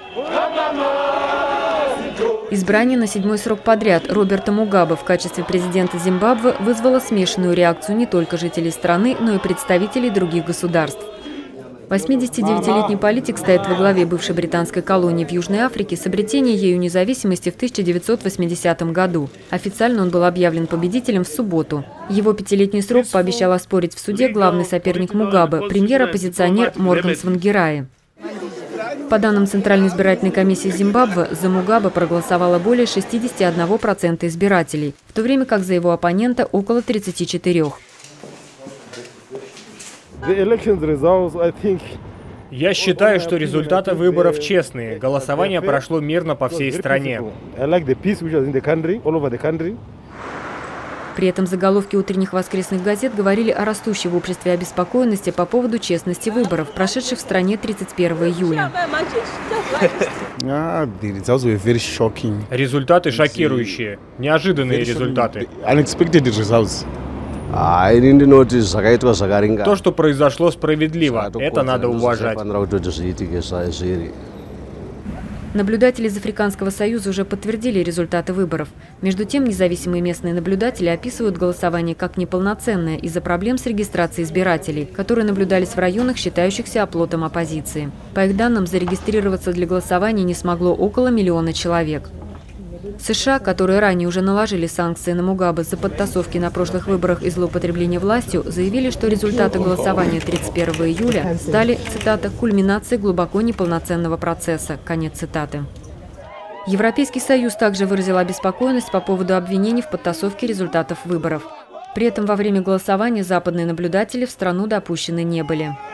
Избрание на 7-й срок подряд Роберта Мугабе в качестве президента Зимбабве вызвало смешанную реакцию не только жителей страны, но и представителей других государств. 89-летний политик стоит во главе бывшей британской колонии в Южной Африке с обретения ею независимости в 1980 году. Официально он был объявлен победителем в субботу. Его 5-летний срок пообещал оспорить в суде главный соперник Мугабе, премьер-оппозиционер Морган Цвангираи. По данным Центральной избирательной комиссии Зимбабве, за Мугабе проголосовало более 61% избирателей, в то время как за его оппонента около 34%. Я считаю, что результаты выборов честные. Голосование прошло мирно по всей стране. При этом заголовки утренних воскресных газет говорили о растущей в обществе обеспокоенности по поводу честности выборов, прошедших в стране 31 июля. Результаты шокирующие. Неожиданные результаты. То, что произошло, справедливо. Это надо уважать. Наблюдатели из Африканского союза уже подтвердили результаты выборов. Между тем, независимые местные наблюдатели описывают голосование как неполноценное из-за проблем с регистрацией избирателей, которые наблюдались в районах, считающихся оплотом оппозиции. По их данным, зарегистрироваться для голосования не смогло около 1 миллиона человек. США, которые ранее уже наложили санкции на Мугабе за подтасовки на прошлых выборах и злоупотребление властью, заявили, что результаты голосования 31 июля стали, цитата, «кульминацией глубоко неполноценного процесса». Конец цитаты. Европейский союз также выразил обеспокоенность по поводу обвинений в подтасовке результатов выборов. При этом во время голосования западные наблюдатели в страну допущены не были.